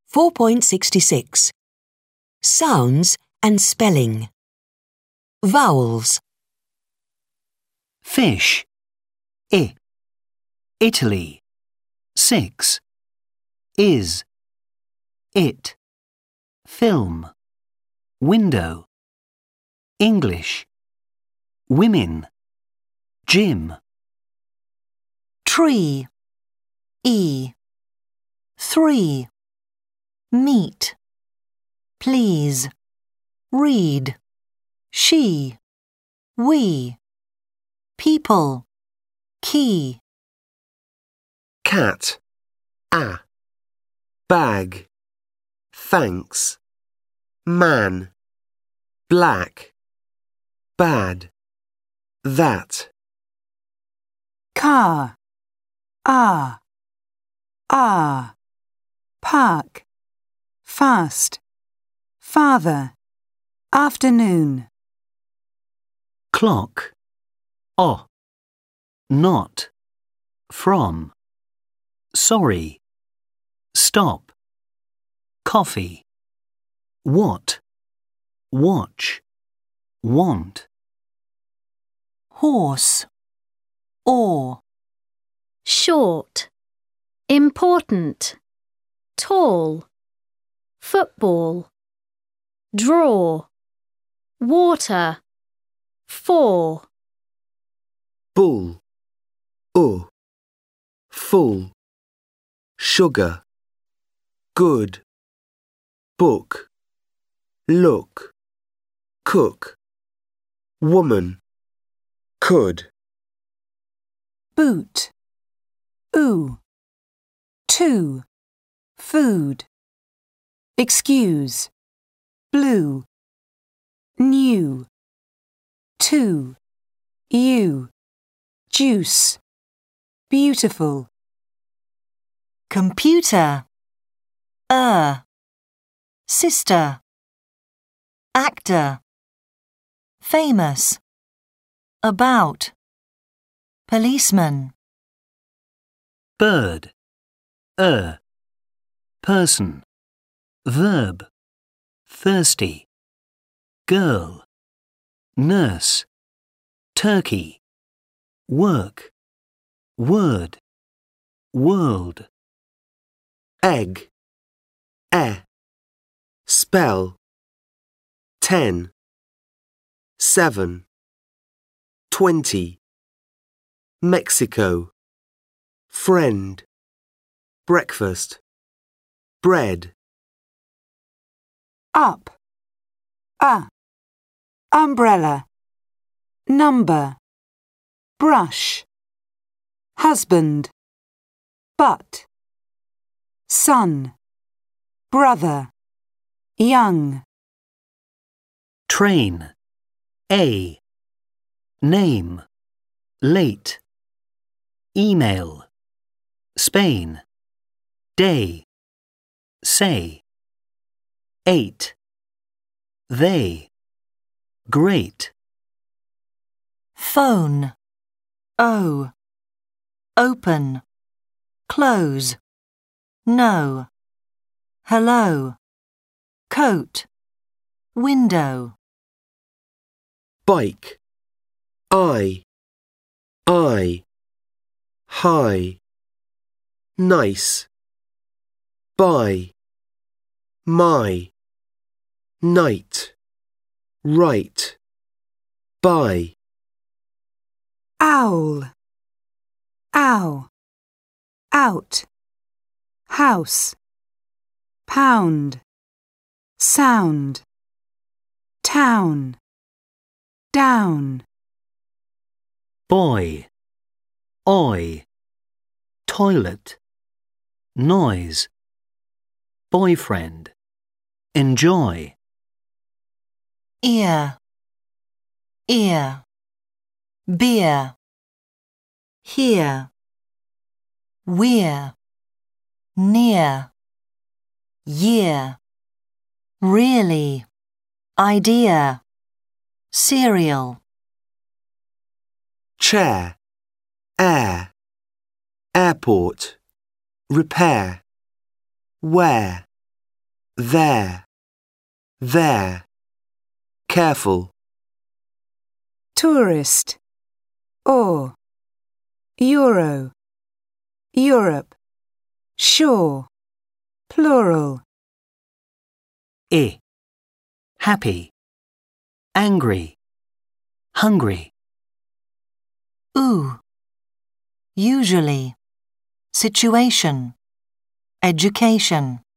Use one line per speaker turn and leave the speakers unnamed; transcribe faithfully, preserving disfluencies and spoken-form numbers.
four point six six. Sounds and spelling. Vowels.
Fish. I. Italy. Six. Is. It. Film. Window. English. Women. Gym.
Tree. E. Three. Meet. Please. Read. She. We. People. Key.
Cat. A. Bag. Thanks. Man. Black. Bad. That.
Car. Ah. Ah. Park. Fast. Father. Afternoon.
Clock. O. Not. From. Sorry. Stop. Coffee. What. Watch. Want.
Horse. Or.
Short. Important. Tall. Football. Draw. Water. Four.
Bull. U. Full. Sugar. Good. Book. Look. Cook. Woman. Could.
Boot. Oo. Two. Food. Excuse. Blue. New. Two. You. Juice. Beautiful. Computer. Er. Sister. Actor. Famous. About. Policeman.
Bird. Er. Person. Verb. Thirsty. Girl. Nurse. Turkey. Work. Word. World.
Egg. E. Spell. Ten. Seven. Twenty. Mexico. Friend. Breakfast. Bread.
Up. A. Umbrella. Number. Brush. Husband. But. Son. Brother. Young.
Train. A. Name. Late. Email. Spain. Day. Say. Eight. They. Great.
Phone. O. Open. Close. No. Hello. Coat. Window.
Bike. I. I. High. Nice. By. My. Night. Right. By.
Owl. Ow. Out. House. Pound. Sound. Town. Down.
Boy. Oi. Toilet. Noise. Boyfriend. Enjoy.
Ear. Ear. Beer. Here. We're. Near. Year. Really. Idea. Cereal.
Chair. Air. Airport. Repair. Where. there, there. Careful.
Tourist, or, Euro, Europe, shore, plural.
I. Happy. Angry. Hungry.
Oo. Usually. Situation. Education.